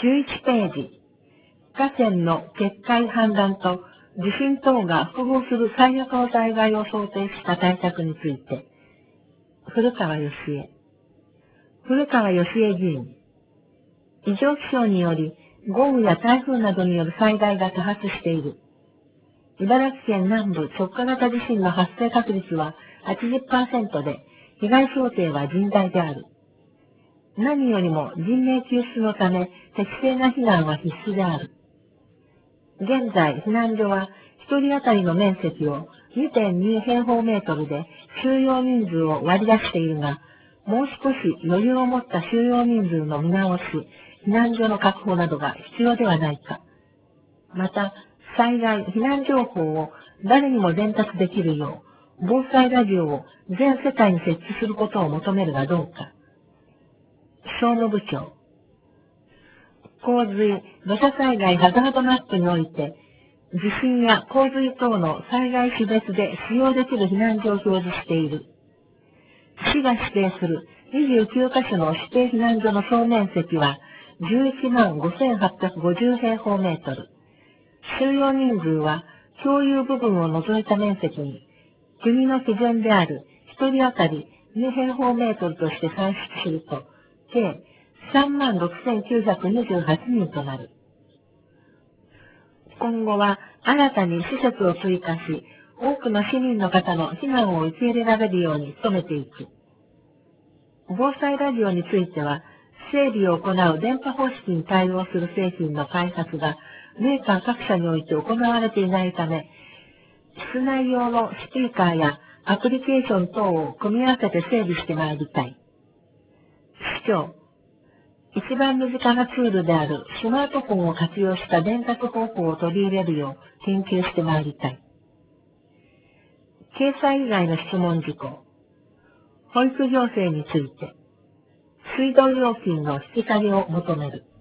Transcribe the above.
11ページ、河川の決壊氾濫と地震等が複合する最悪の災害を想定した対策について、古川義恵。古川義恵議員。異常気象により、豪雨や台風などによる災害が多発している。茨城県南部直下型地震の発生確率は 80% で、被害想定は甚大である。何よりも人命救出のため適正な避難は必須である。現在、避難所は1人当たりの面積を 2.2 平方メートルで収容人数を割り出しているが、もう少し余裕を持った収容人数の見直し、避難所の確保などが必要ではないか。また、災害、避難情報を誰にも伝達できるよう、防災ラジオを全世帯に設置することを求めるがどうか。総務部長。洪水、土砂災害ハザードマップにおいて、地震や洪水等の災害種別で使用できる避難所を表示している。市が指定する29カ所の指定避難所の総面積は11万5850平方メートル。収容人数は共有部分を除いた面積に、国の基準である1人当たり2平方メートルとして算出すると、計36,928人となる。今後は新たに施設を追加し、多くの市民の方の避難を受け入れられるように努めていく。防災ラジオについては、整備を行う電波方式に対応する製品の開発がメーカー各社において行われていないため、室内用のスピーカーやアプリケーション等を組み合わせて整備してまいりたい。市長、一番身近なツールであるスマートフォンを活用した伝達方法を取り入れるよう研究してまいりたい。掲載以外の質問事項。保育行政について、水道料金の引き下げを求める。